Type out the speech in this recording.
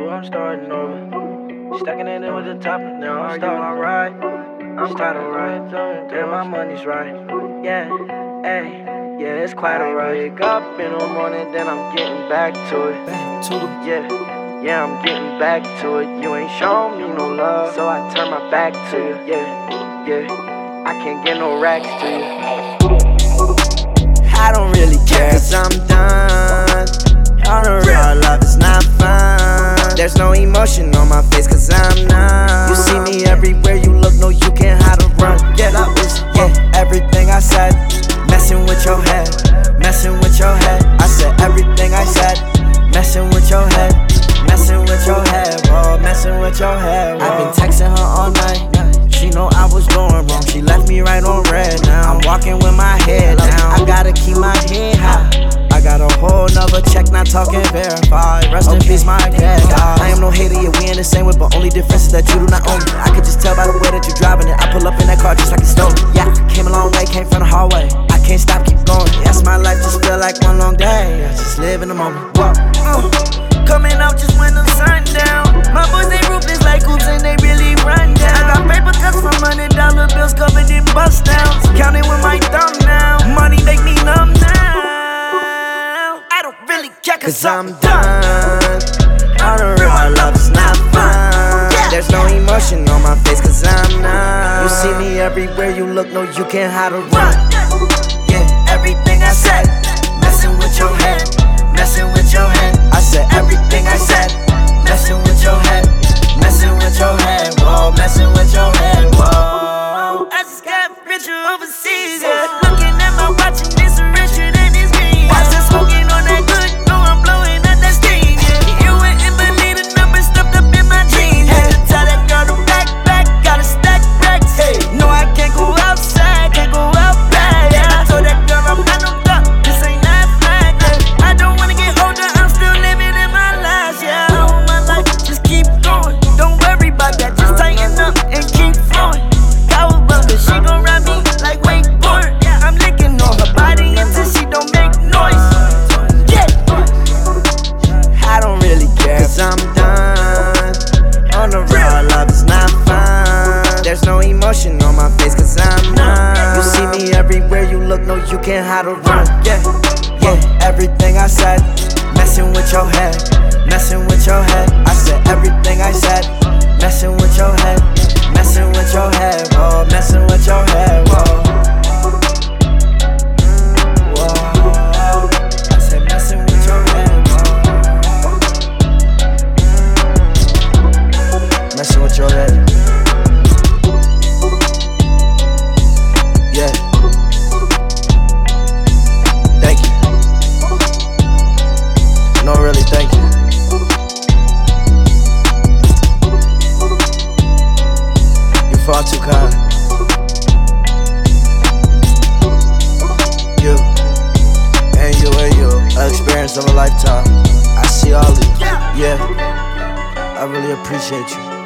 I'm starting over. Stacking it in with the top, now I'm starting alright. I'm quite alright, damn, my money's right. Yeah, hey, yeah, it's quite alright. Wake up in the morning, then I'm getting back to it. Yeah, I'm getting back to it. You ain't shown me no love, so I turn my back to you. Yeah, I can't get no racks to you. I don't really care, cause I'm done. On the real, love is not fun. There's no emotion on my face, cause I'm numb. You see me everywhere you look, no, you can't hide or run. Yeah, everything I said, messing with your head, messing with your head. I said everything I said, messing with your head, messing with your head, whoa, messing with your head, whoa. I've been texting her all night, she know I was doing wrong. She left me right on red now. I'm walking with my head down. I gotta keep my head high. I got a whole nother check, not talking verified. Rest in peace, my dad. I am no hater, yeah, we in the same way, but only difference is that you do not own me. I could just tell by the way that you're driving it. I pull up in that car just like it's stolen. Yeah, came a long way, came from the hallway. I can't stop, keep going. That's my life, just feel like one long day. I just live in the moment. Coming out just when the sun down. My boys, they ruthless like hoops and they really run down. I got paper cuts from $100 bills covered in bust downs. Counting with my thumb now. Money make me numb now. I don't really care cause I'm done. On the real, my love is not fun. There's no emotion on my face cause I'm numb. You see me everywhere you look, no, you can't hide or run. Yeah, everything I said, messing with your head, messing with your head. I said everything I said, messing with your head, messing with your head, whoa, messing with your head, whoa. I just got richer overseas, yeah. Looking at my watch and it's richer than it's green. Watch it smoking on that good, no, I'm blowing out that steam, yeah. You wouldn't believe the numbers stuffed up in my jeans. Had to tell that girl to back, gotta stack racks. Hey, no, I can't go outside, can't go out back, yeah. I told that girl I'm not no duck, this ain't that flag, yeah. I don't wanna get older, I'm still living in my life, yeah. I want my life, just keep going. Don't worry about that, just tighten up and keep flowing. Cowabunga, she gon' ride me like wakeboard. I'm licking on her body until she don't make noise. Yeah, I don't really care cause I'm done. On the real, love is not fun. There's no emotion on my face cause I'm numb. You see me everywhere you look, no, you can't hide or run. Yeah, everything I said, messing with your head, messing with your head. I said everything I said, messing with your head, messing with your head, whoa, messing with your head, whoa. Whoa, I said messing with your head, whoa. Messing with your head. Yeah. Thank you. No, really, thank you. You're far too kind. You and you, an experience of a lifetime. I see all of you. Yeah, I really appreciate you.